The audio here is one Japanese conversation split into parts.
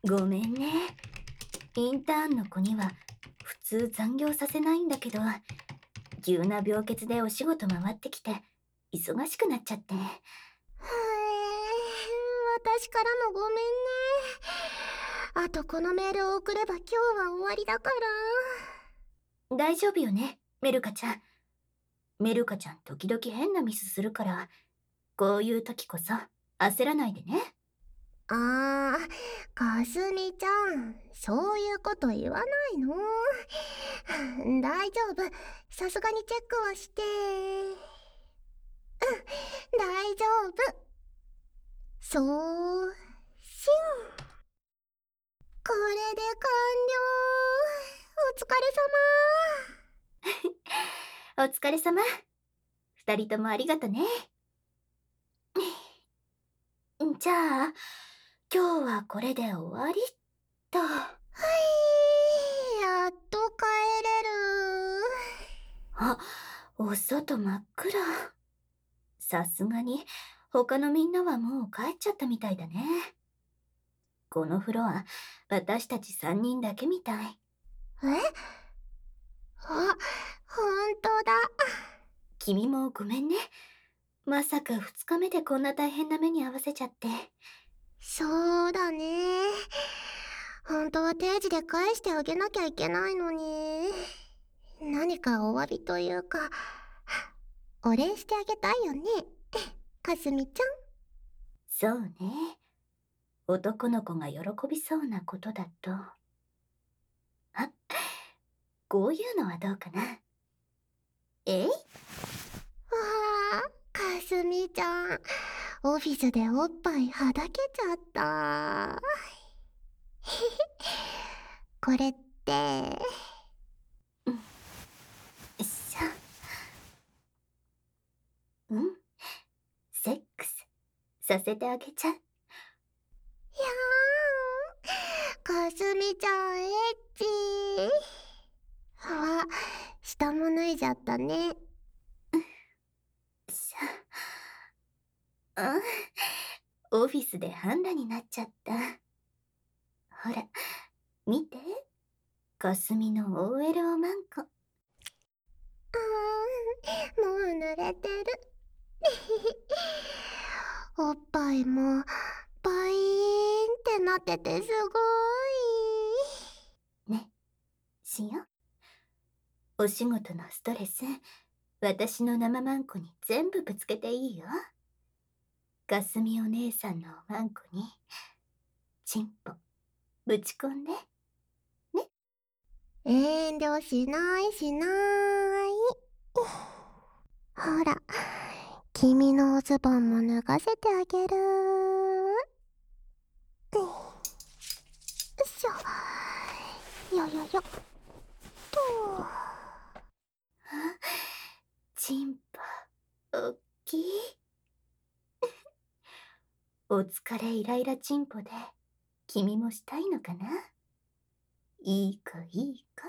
ごめんね。インターンの子には普通残業させないんだけど、急な病欠でお仕事回ってきて忙しくなっちゃって。 私からもごめんね。あとこのメールを送れば今日は終わりだから。 大丈夫よね、メルカちゃん。メルカちゃん時々変なミスするから、こういう時こそ焦らないでね。 かすみちゃん、そういうこと言わないの。大丈夫、さすがにチェックはして。大丈夫。そうしん。これで完了。お疲お疲れ様。二人ともありがとね。じゃあ、今日はこれで終わりっと。 はい、やっと帰れる。 あ、お外真っ暗。さすがに他のみんなはもう帰っちゃったみたいだね。このフロア、私たち3人だけみたい。 え？あ、ほんとだ。 君もごめんね。まさか2日目でこんな大変な目に遭わせちゃって。 そうだね。本当は定時で返してあげなきゃいけないのに。何かお詫びというか、お礼してあげたいよね。かすみちゃん。 そうね。男の子が喜びそうなことだと。あ、こういうのはどうかな。えい？ わあ、かすみちゃん。オフィスでおっぱいはだけちゃった。これって。 さ、うん。セックスさせてあげちゃう。 やーん。かすみちゃんエッチー。わ、下も脱いじゃったね。 さあ、オフィスで半裸になっちゃった。ほら、見て。かすみの OL おまんこ。 もう濡れてる。おっぱいもバイーンってなっててすごい。ね、しよう。お仕事のストレス、私の生マンコに全部ぶつけていいよ。かすみお姉さんのおまんこに、チンポ、ぶち込んで。ね。 遠慮しないしない。ほら、君のおズボンも脱がせてあげる。よいしょ。よよよ。と。 チンポ、おっきい。お疲れイライラチンポで、君もしたいのかな？いい子いい子。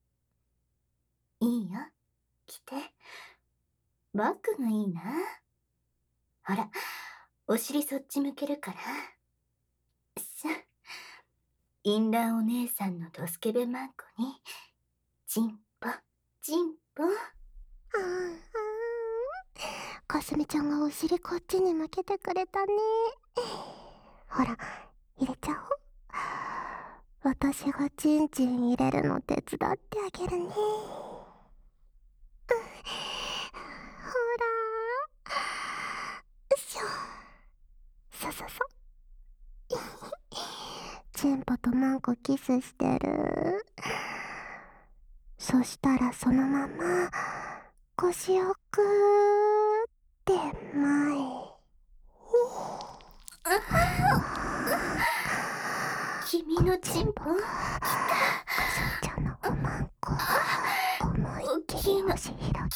いいよ、来て。バッグがいいな。ほら、お尻そっち向けるから。さあ、インランお姉さんのドスケベマンコに、チンポ、チンポ。 かすみちゃんがお尻こっちに向けてくれたね。ほら、入れちゃおう。私がチンチン入れるの手伝ってあげるね。ほら。よいしょ。チンポとマンコキスしてる。そしたらそのまま腰をグーって前に。 君のチンポ来た。 かすみちゃんのおまんこ思いっきり押し広げてる。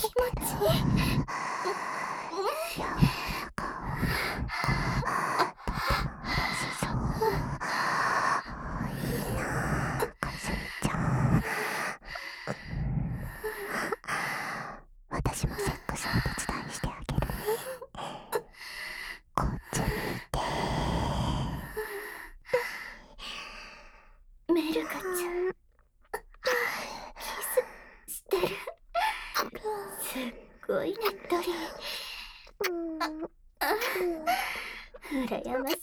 柔らかおまんことても嬉しそう。いいなあ、かすみちゃん。私もセックスお手伝いしてあげるね。こっち見て。 羨ましい。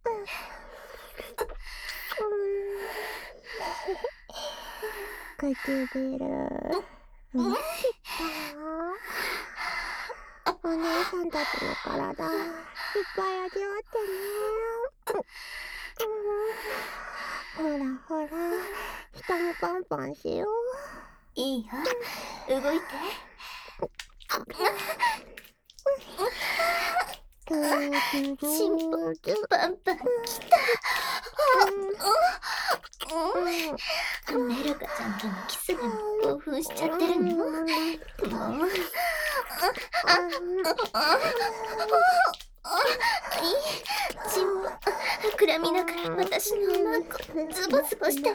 唇見つけた。お姉さんたちの体いっぱい味わってね。ほらほら、下もパンパンしよう。 いいよ、動いて。チンポパンパンきた。メルカちゃんとのキスにも興奮しちゃってるの。もうチンポ膨らみながら私のおまんこズボズボしてる。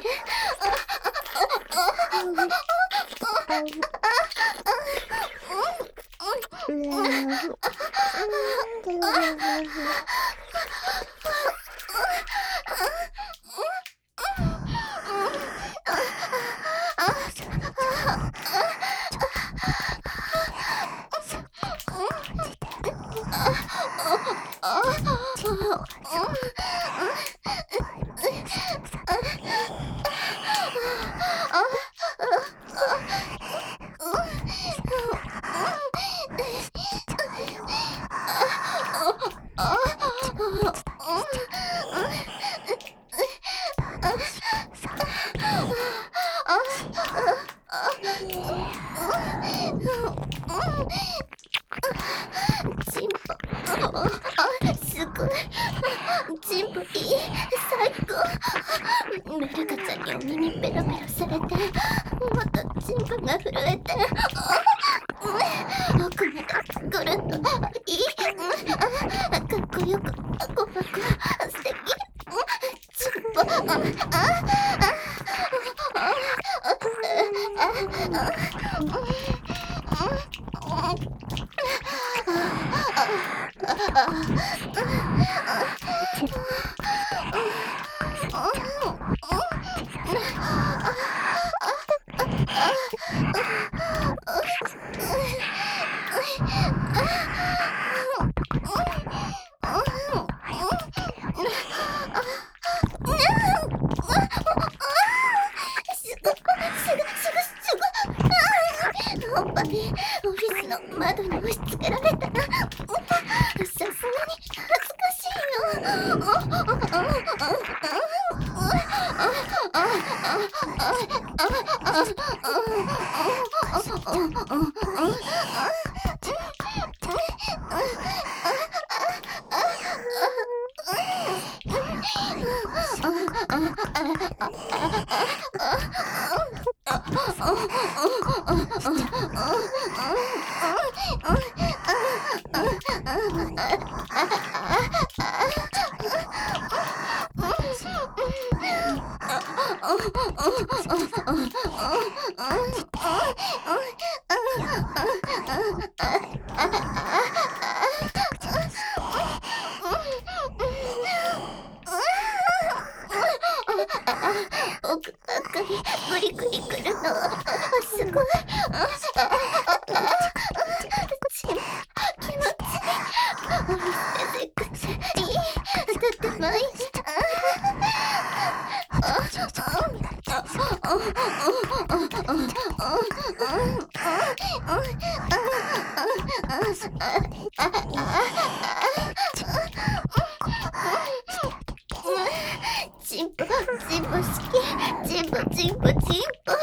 チンポ、すごい。チンポいい、最高。メルカちゃんにお耳ペロペロされて、もっとチンポが震えて、奥までぐるっといい、かっこよく、ごまく、素敵。チンポ、おっぱいオフィスの窓に押し付けられたら、さすがに恥ずかしいよ。奥ばっかりグリグリくるの。すごい。気持ちいい。お店でくついい。とてもいい。チンポ、チンポ好き。チンポ、チンポ、チンポ。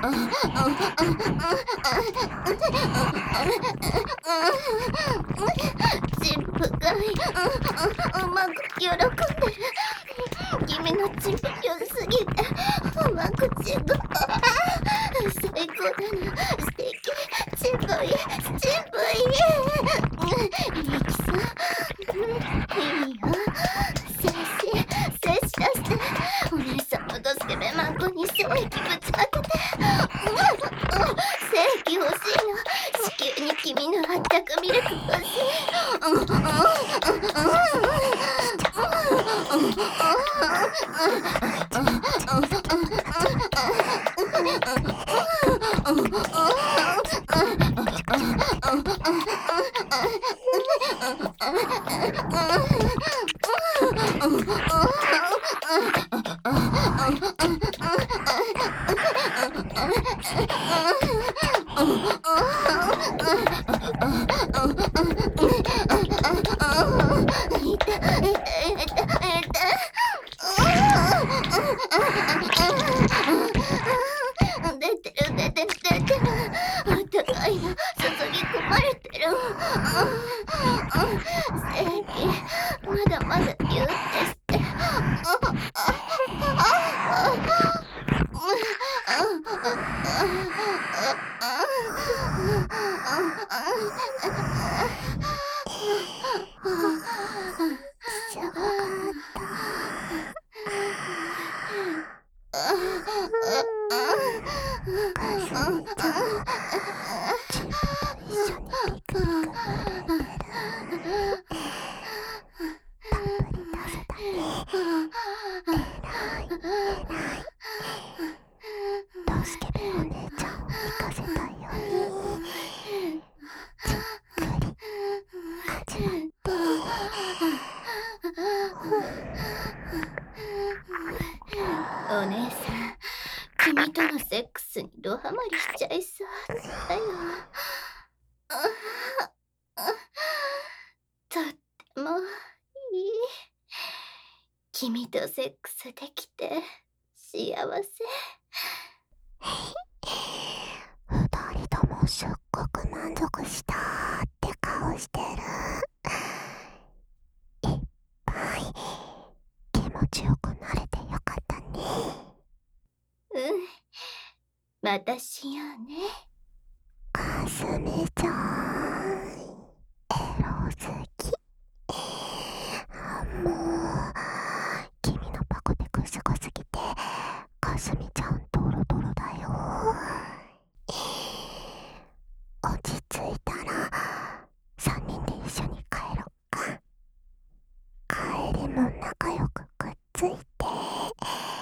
チンプがうまく喜んでる。君のチンプ良すぎてうまくチンプ最高だな。素敵。チンプいい。チンプいい。ミキさんいいよ。静止出してお姉さんのドスケベマンコに精液ぶちまけて。精液欲しいの。子宮に君のあったかミルク欲しい。出てる。あったかいの注ぎ込まれてる。正義まだまだギュッてして。 すごかった。かすみちゃん、チンプと一緒にピクニックまで行ってる。たっぷり出せたね。偉い。ドスケベお姉ちゃんを行かせたいようにじっくり始まって。 お姉さん、君とのセックスにドハマりしちゃいそうだよ。とってもいい。君とセックスできて幸せ。 二人ともすっごく満足したって顔してる。いっぱい気持ちよくなれてよかったね。 またしようね。 かすみちゃん、エロ好き。もう君のパコテクすごすぎてかすみちゃんドロドロだよ。落ち着いたら3人で一緒に帰ろっか。帰りも仲良くくっついて。